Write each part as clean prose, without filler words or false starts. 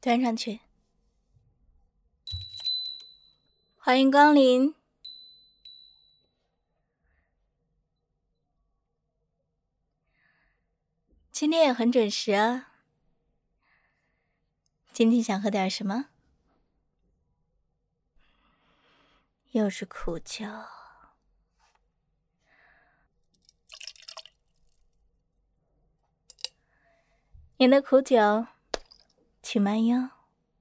端上去。欢迎光临。今天也很准时啊。今天想喝点什么？又是苦酒。你的苦酒，请慢用。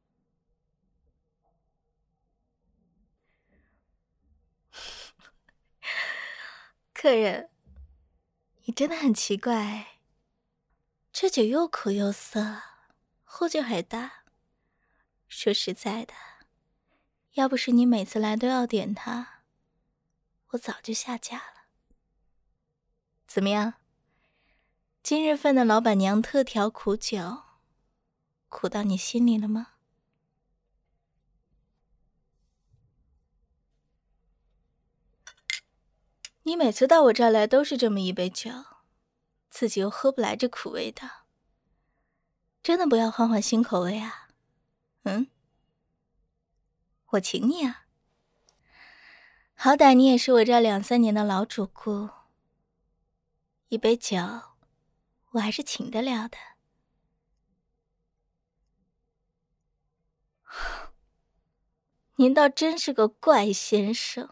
客人，你真的很奇怪，这酒又苦又涩，后劲还大。说实在的，要不是你每次来都要点它，我早就下架了。怎么样？今日份的老板娘特调苦酒，苦到你心里了吗？你每次到我这儿来都是这么一杯酒，自己又喝不来这苦味道，真的不要换换新口味啊？我请你啊，好歹你也是我这儿2、3年的老主顾，一杯酒我还是请得了的。您倒真是个怪先生。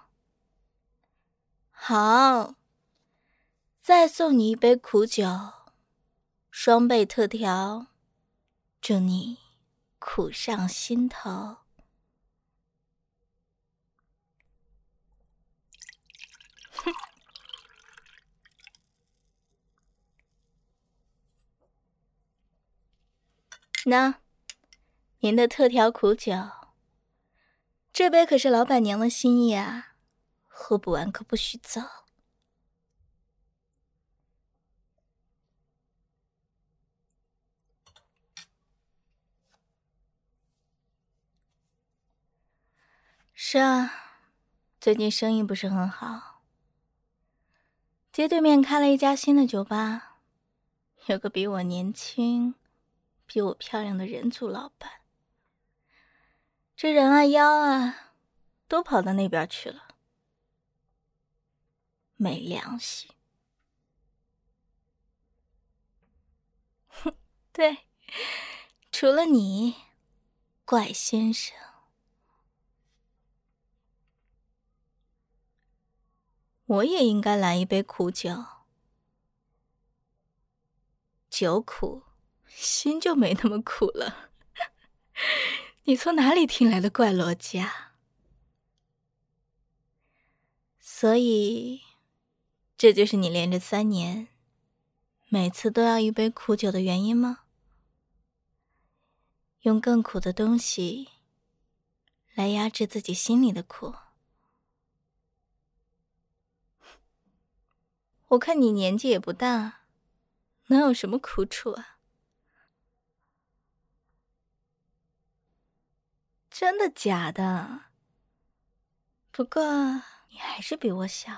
好，再送你一杯苦酒，双倍特调，祝你苦上心头。哼，那您的特调苦酒，这杯可是老板娘的心意啊，喝不完可不许走。是啊，最近生意不是很好。街对面开了一家新的酒吧，有个比我年轻、比我漂亮的人族老板。这人啊腰啊，都跑到那边去了。没良心。哼，对，除了你，怪先生。我也应该来一杯苦酒。酒苦，心就没那么苦了。你从哪里听来的怪逻辑啊？所以，这就是你连着3年，每次都要一杯苦酒的原因吗？用更苦的东西来压制自己心里的苦。我看你年纪也不大，能有什么苦楚啊？真的假的？不过你还是比我小。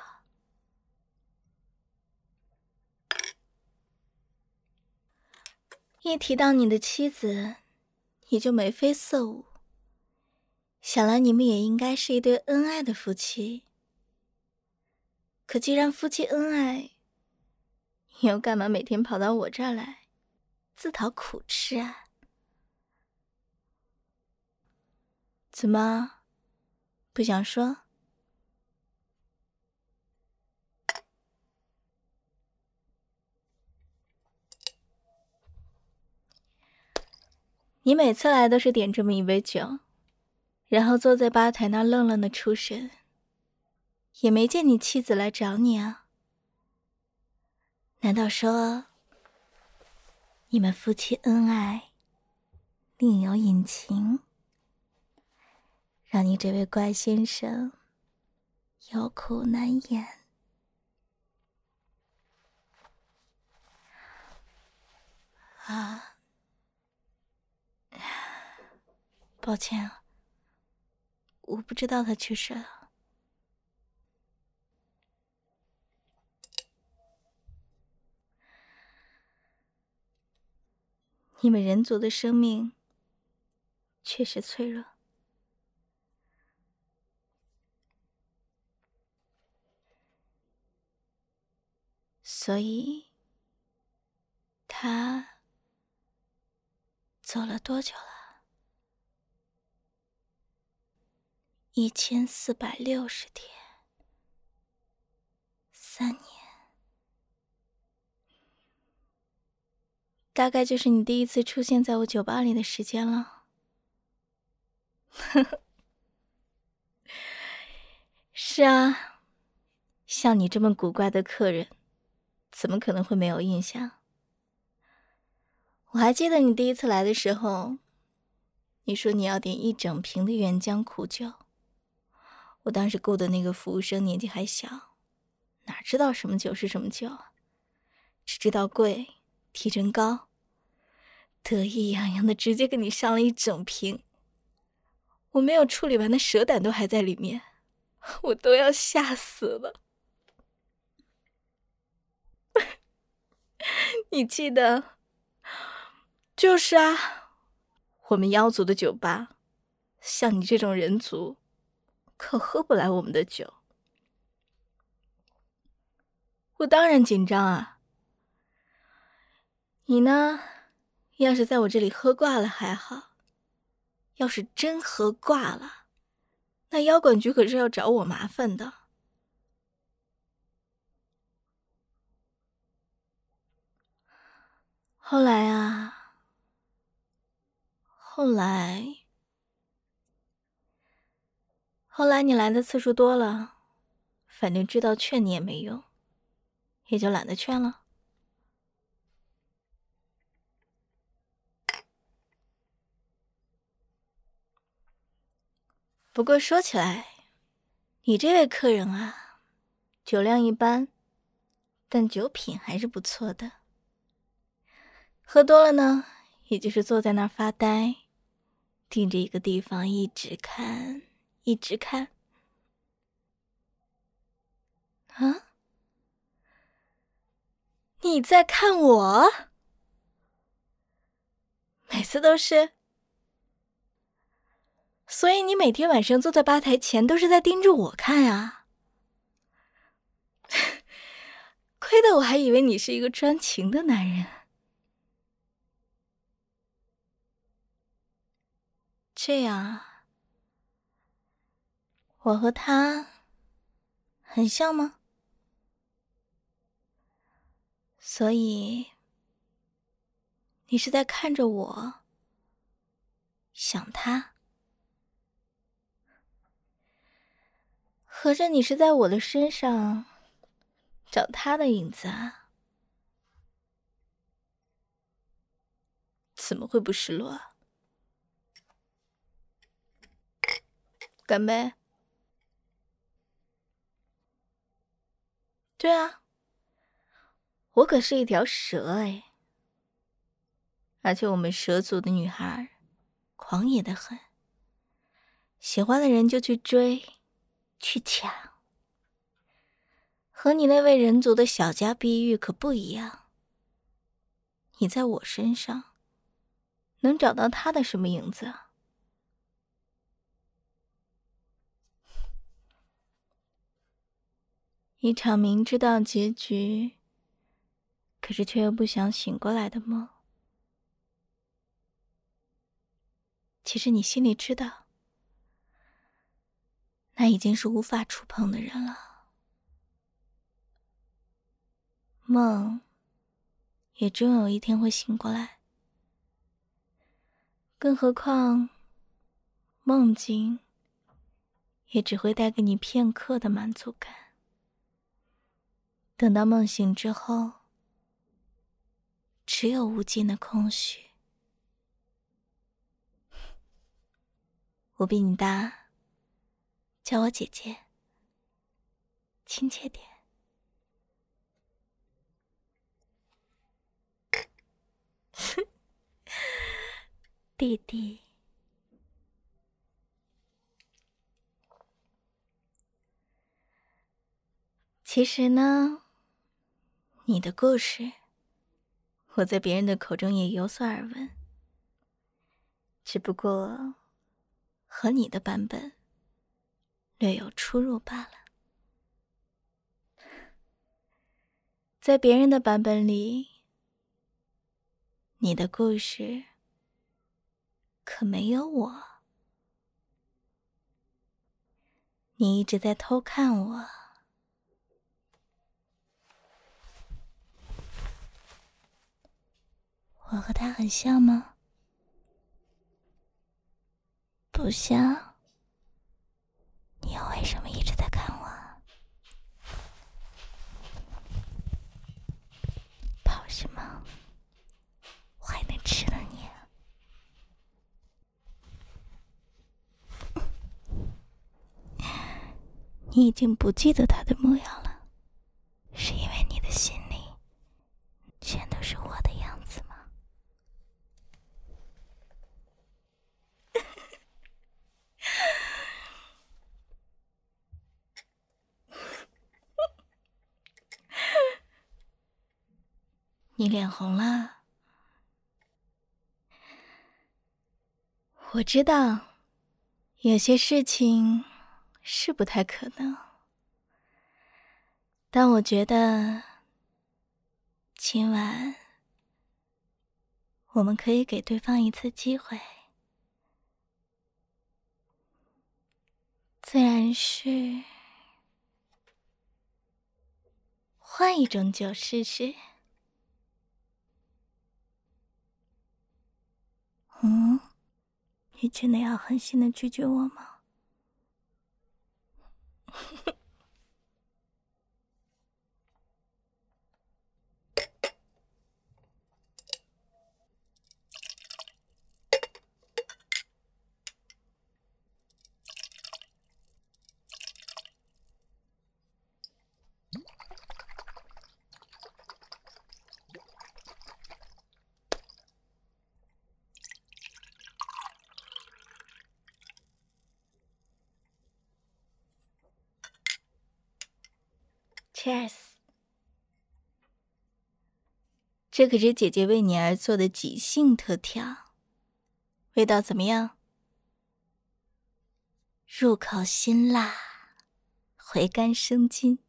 一提到你的妻子，你就眉飞色舞。想来你们也应该是一对恩爱的夫妻。可既然夫妻恩爱，你又干嘛每天跑到我这儿来，自讨苦吃啊？怎么，不想说？你每次来都是点这么一杯酒，然后坐在吧台那儿愣愣的出神，也没见你妻子来找你啊？难道说你们夫妻恩爱另有隐情，让你这位怪先生有苦难言？啊，抱歉啊，我不知道他去世了。你们人族的生命确实脆弱。所以他走了多久了？1460天，3年，大概就是你第一次出现在我酒吧里的时间了。是啊，像你这么古怪的客人，怎么可能会没有印象？我还记得你第一次来的时候，你说你要点1整瓶的原浆苦酒。我当时雇的那个服务生年纪还小，哪知道什么酒是什么酒啊，只知道贵，提成高，得意洋洋的直接给你上了1整瓶。我没有处理完的蛇胆都还在里面，我都要吓死了。你记得？就是啊，我们妖族的酒吧，像你这种人族，可喝不来我们的酒。我当然紧张啊。你呢，要是在我这里喝挂了还好，要是真喝挂了，那妖管局可是要找我麻烦的。后来啊，后来你来的次数多了，反正知道劝你也没用，也就懒得劝了。不过说起来，你这位客人啊，酒量一般，但酒品还是不错的。喝多了呢，也就是坐在那儿发呆，盯着一个地方一直看，一直看。啊？你在看我？每次都是？所以你每天晚上坐在吧台前都是在盯着我看啊？亏得我还以为你是一个专情的男人。这样啊，我和他很像吗？所以你是在看着我想他，合着你是在我的身上找他的影子啊？怎么会不失落啊？干杯。对啊，我可是一条蛇哎，而且我们蛇族的女孩狂野的很，喜欢的人就去追去抢，和你那位人族的小家碧玉可不一样。你在我身上能找到他的什么影子啊？一场明知道结局，可是却又不想醒过来的梦。其实你心里知道，那已经是无法触碰的人了。梦也终有一天会醒过来，更何况梦境也只会带给你片刻的满足感。等到梦醒之后，只有无尽的空虚。我比你大，叫我姐姐，亲切点。弟弟，其实呢，你的故事，我在别人的口中也有所耳闻。 只不过和你的版本略有出入罢了。在别人的版本里，你的故事可没有我。你一直在偷看我，我和他很像吗？不像。你又为什么一直在看我？跑什么？我还能吃了你。你已经不记得他的模样了，是因为你的心里全都是我的样子吗？你脸红了。我知道，有些事情是不太可能，但我觉得今晚我们可以给对方一次机会，自然是换一种酒试试。你真的要狠心的拒绝我吗？Cheers！ 这可是姐姐为你而做的即兴特调，味道怎么样？入口辛辣，回甘生津。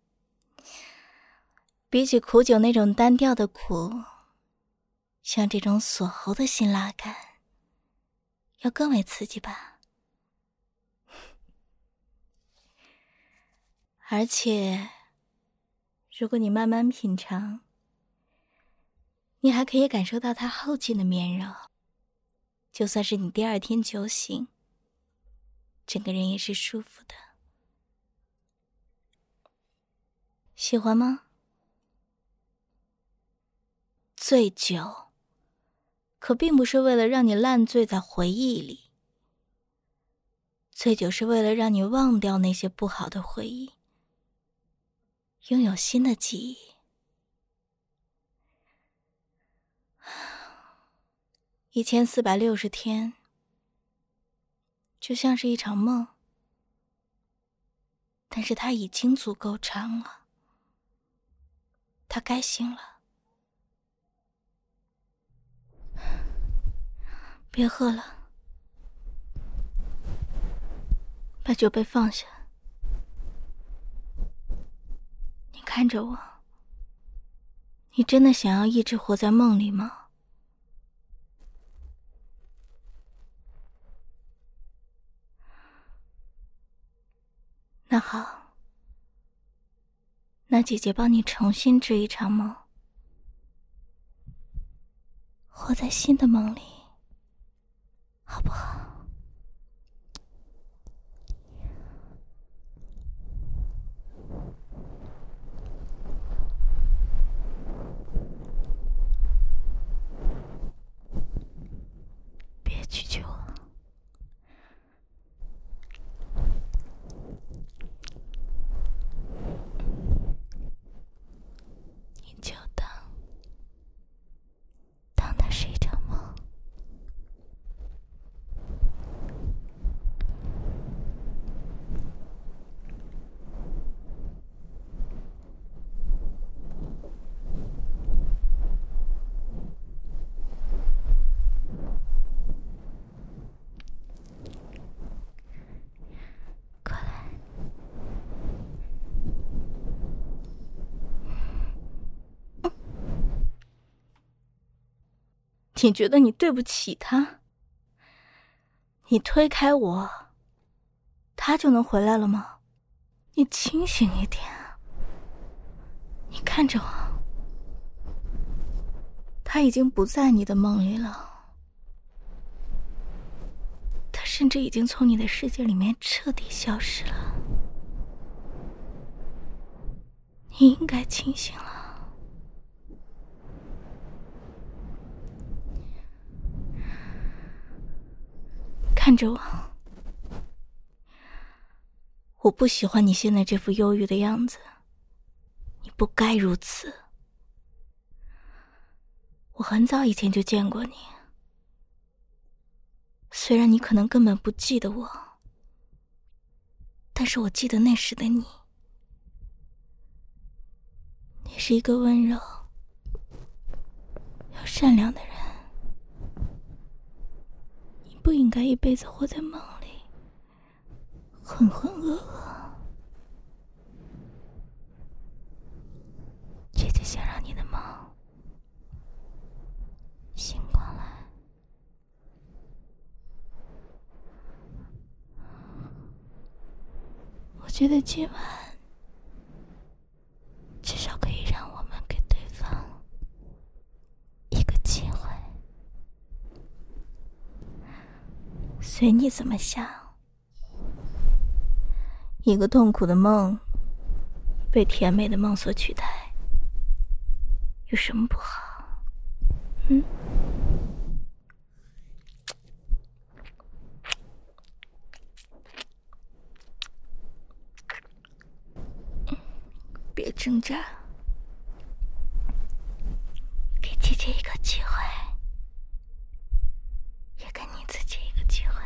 比起苦酒那种单调的苦，像这种锁喉的辛辣感要更为刺激吧。而且如果你慢慢品尝，你还可以感受到它后劲的绵柔，就算是你第二天酒醒，整个人也是舒服的。喜欢吗？醉酒可并不是为了让你烂醉在回忆里，醉酒是为了让你忘掉那些不好的回忆，拥有新的记忆。1460天就像是一场梦，但是它已经足够长了，它该醒了。别喝了，把酒杯放下。你看着我，你真的想要一直活在梦里吗？那好，那姐姐帮你重新织一场梦，活在新的梦里，好不好？别拒绝我。你就当它是一场梦。 你觉得你对不起他？你推开我，他就能回来了吗？你清醒一点。你看着我，他已经不在你的梦里了，他甚至已经从你的世界里面彻底消失了。你应该清醒了。看着我，我不喜欢你现在这副忧郁的样子，你不该如此。我很早以前就见过你，虽然你可能根本不记得我，但是我记得那时的你。你是一个温柔又善良的人，你不应该一辈子活在梦里，浑浑噩噩。姐姐想让你的梦醒过来。我觉得今晚至少可以让我们给对方一个机会。随你怎么想，一个痛苦的梦被甜美的梦所取代，有什么不好？别挣扎，给姐姐一个机会，也给你自己一个机会。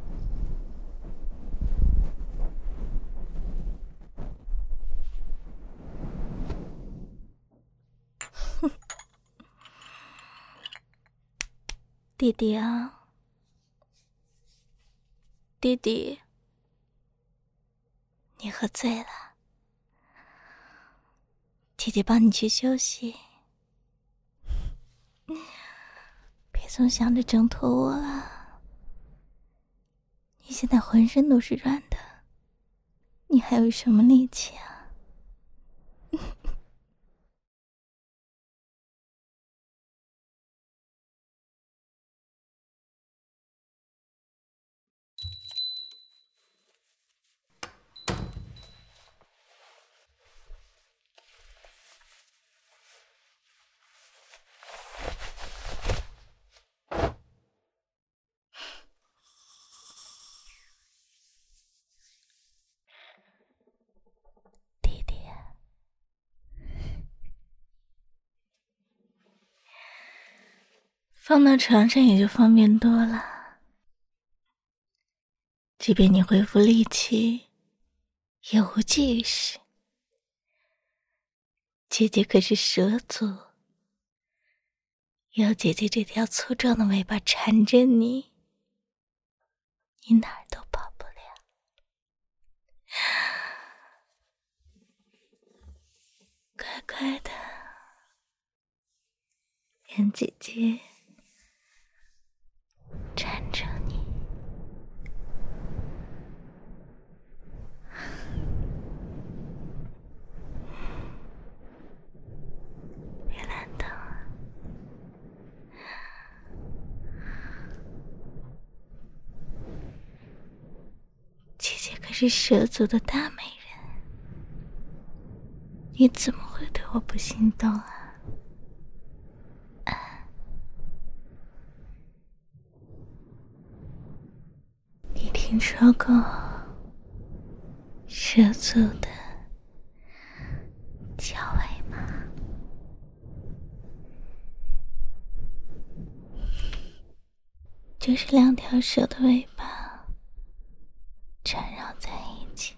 弟弟啊，弟弟，你喝醉了，姐姐帮你去休息，别总想着挣脱我了。你现在浑身都是软的，你还有什么力气啊？弟弟，放到床上也就方便多了。即便你恢复力气，也无济于事。姐姐可是蛇族，有姐姐这条粗壮的尾巴缠着你，你哪儿都跑不了。乖乖的，让姐姐缠着你。别懒惰啊，姐姐可是蛇族的大美人，你怎么会对我不心动啊？你听说过蛇族的交尾吗？就是两条蛇的尾巴缠绕在一起，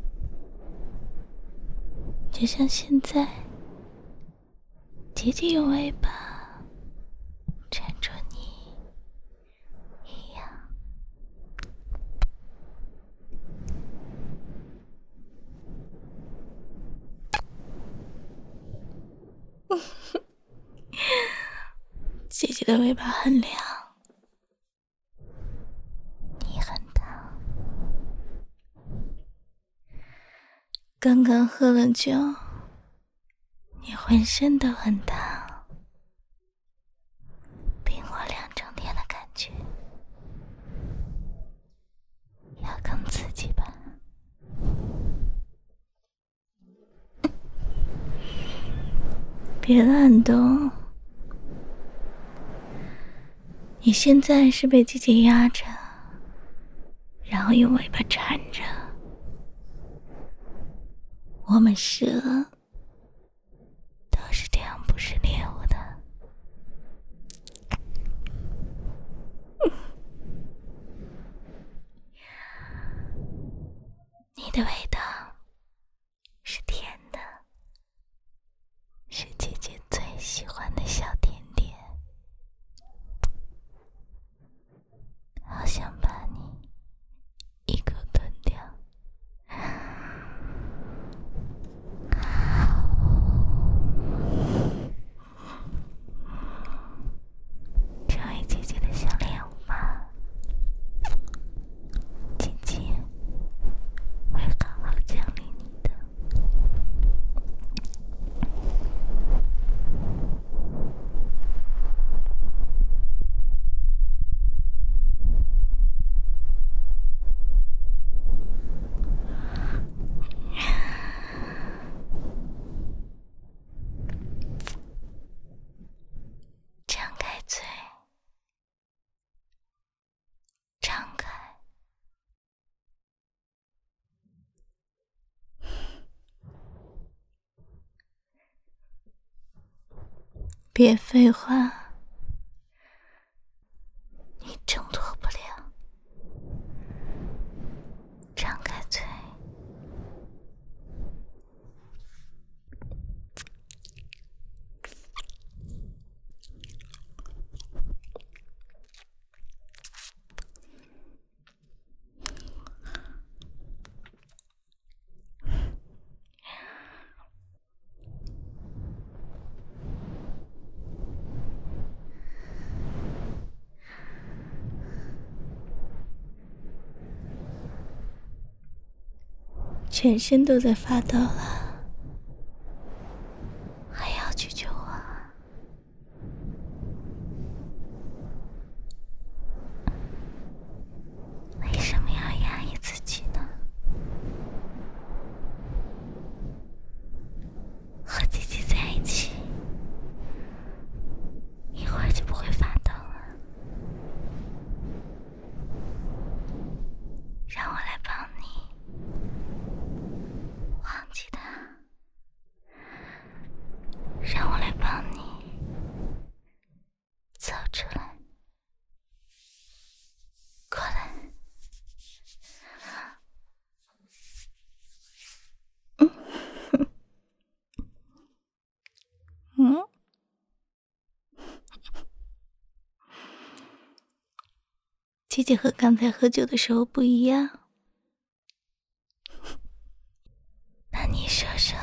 就像现在姐姐用尾巴缠住你一样。姐姐的尾巴很凉，你很烫。刚刚喝了酒，你浑身都很烫，冰火两重天的感觉，要更刺激吧？别乱动，你现在是被姐姐压着，然后用尾巴缠着。我们蛇都是这样捕食猎物的。你的味道是甜的，是姐姐最喜欢的小甜点，好想把你一口吞掉。成为姐姐的小猎物吧，姐姐会好好奖励你的。张开嘴，张开。别废话，你挣脱不了。张开嘴。全身都在发抖了，还要拒绝我？为什么要压抑自己呢？和姐姐在一起，一会儿就不会发抖了。让我来帮你忘记他，让我来帮你走出来，过来。嗯，姐姐和刚才喝酒的时候不一样。那你说说，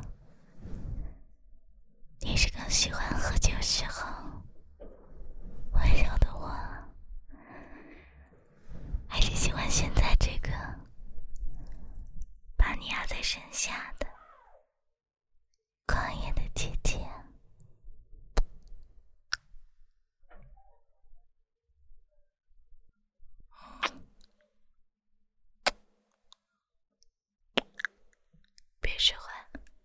你是更喜欢喝酒时候温柔的我，还是喜欢现在这个把你压在身下的狂野的姐姐？别说话，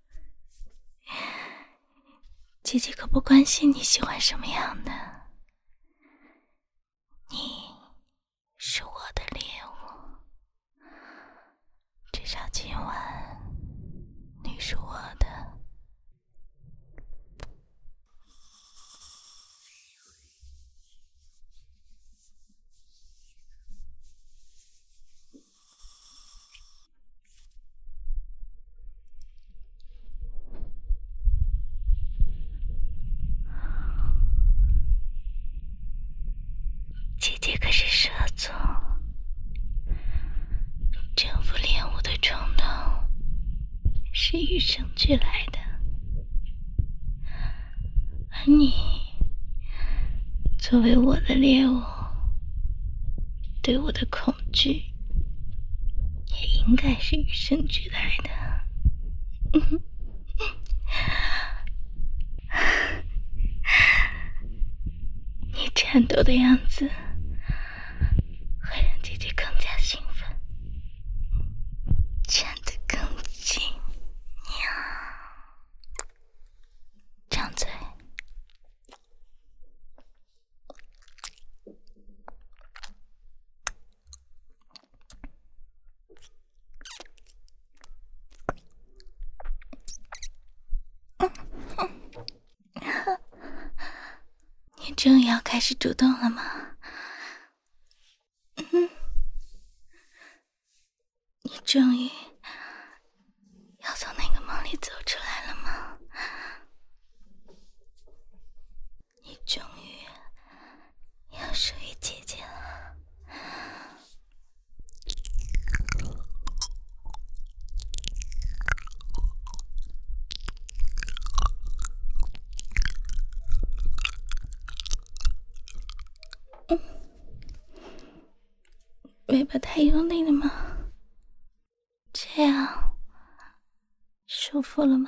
姐姐可不关心你喜欢什么样的，你是我的猎物，至少今晚你是我的。姐姐可是蛇族，征服猎物的冲动是与生俱来的，而你作为我的猎物，对我的恐惧也应该是与生俱来的。你颤抖的样子会让姐姐更加兴奋，站得更近，张嘴。你终于要开始主动了吗？你终于要从那个梦里走出来了吗？你终于要属于姐姐了。尾巴太用力了吗？这样舒服了吗？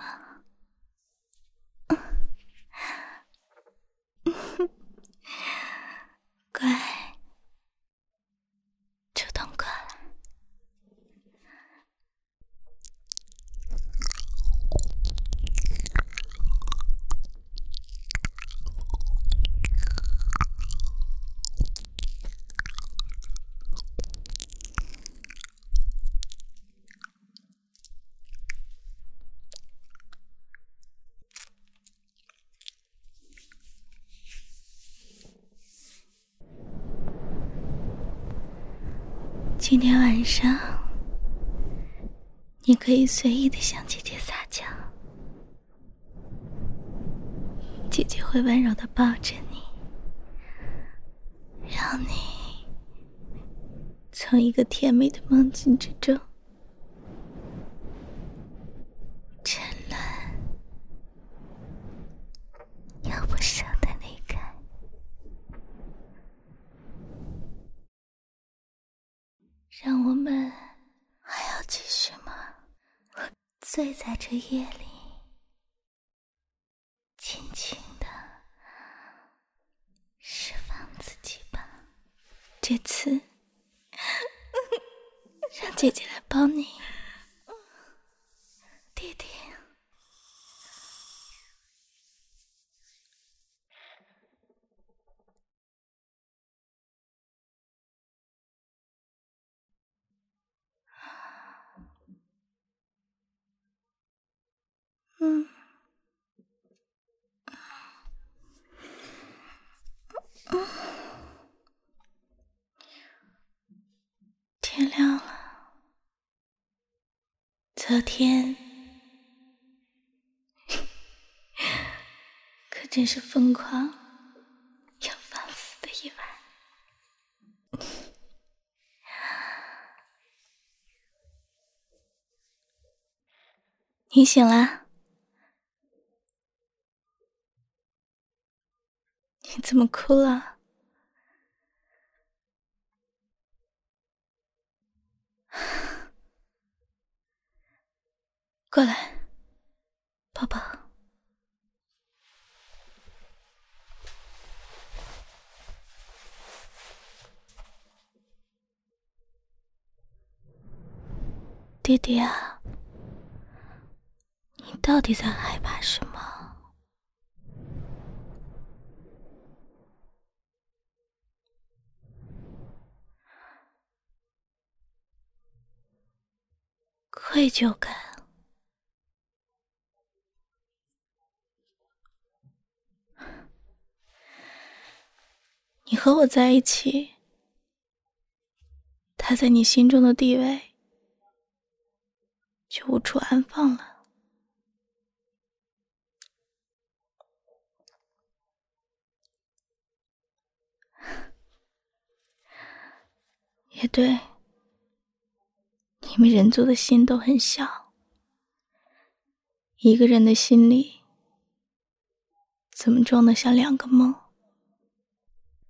乖，主动过来。今天晚上，你可以随意的向姐姐撒娇，姐姐会温柔的抱着你，让你从一个甜美的梦境之中沉沦，又不舍得离开。让我们还要继续吗？醉在这夜里，尽情的释放自己吧。这次让姐姐来帮你，弟弟。天亮了，昨天可真是疯狂又放肆的一晚。你醒啦？你怎么哭了？过来，抱抱。弟弟啊，你到底在害怕什么？愧疚感。你和我在一起，他在你心中的地位就无处安放了。也对，你们人族的心都很小，一个人的心里怎么装得下两个梦？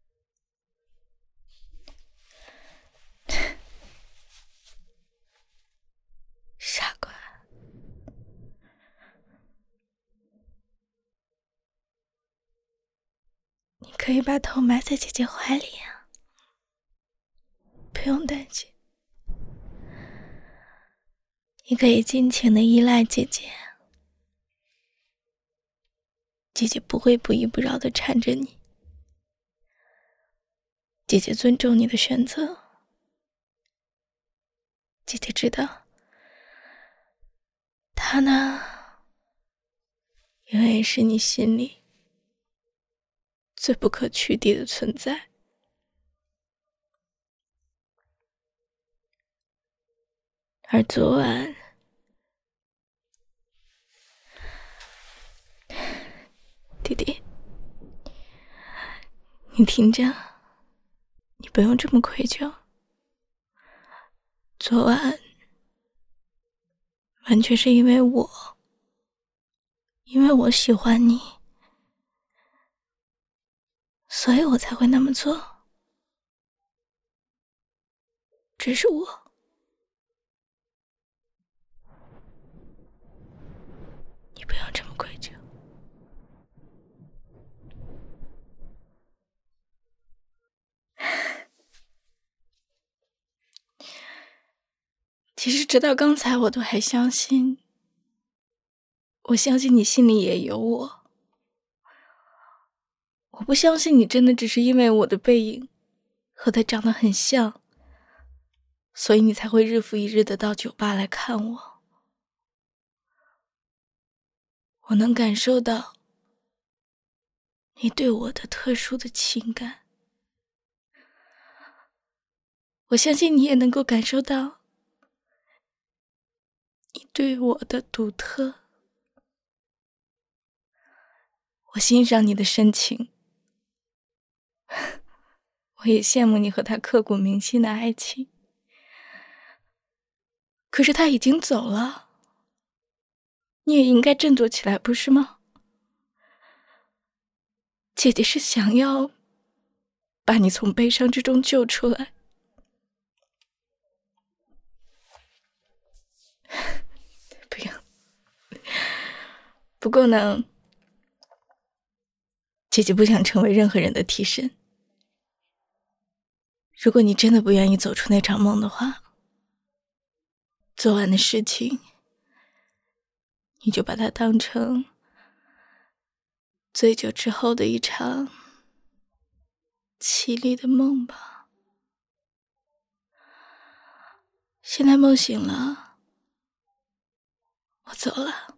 可以把头埋在姐姐怀里啊，不用担心。你可以尽情的依赖姐姐，姐姐不会不依不饶的缠着你，姐姐尊重你的选择，姐姐知道，她呢，永远是你心里最不可取缔的存在。而昨晚，弟弟，你听着，你不用这么愧疚。昨晚完全是因为我喜欢你，所以我才会那么做。只是我，你不要这么愧疚。其实直到刚才我都还相信，我相信你心里也有我。我不相信你真的只是因为我的背影和他长得很像，所以你才会日复一日的到酒吧来看我。我能感受到你对我的特殊的情感，我相信你也能够感受到你对我的独特。我欣赏你的深情，我也羡慕你和他刻骨铭心的爱情。可是他已经走了，你也应该振作起来，不是吗？姐姐是想要把你从悲伤之中救出来。不要。不过呢，姐姐不想成为任何人的替身。如果你真的不愿意走出那场梦的话，昨晚的事情，你就把它当成醉酒之后的一场凄厉的梦吧。现在梦醒了，我走了。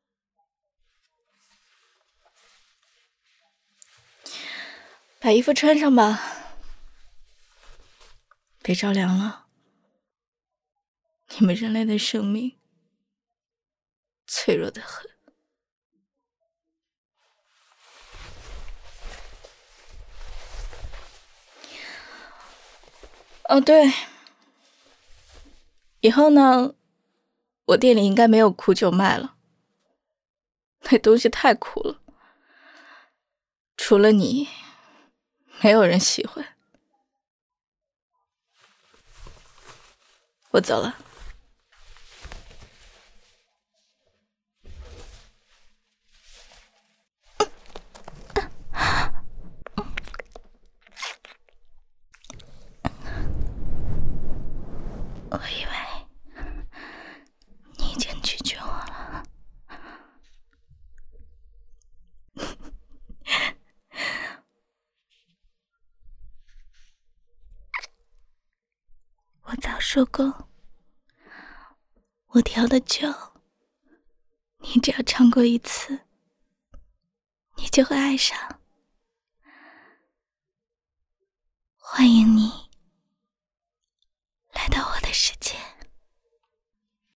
把衣服穿上吧，别着凉了。你们人类的生命脆弱得很。哦，对，以后呢，我店里应该没有苦酒卖了，那东西太苦了，除了你，没有人喜欢。我走了。我以为你已经拒绝我了。我早说过，我调的酒，你只要尝过一次，你就会爱上。欢迎你来到我的世界。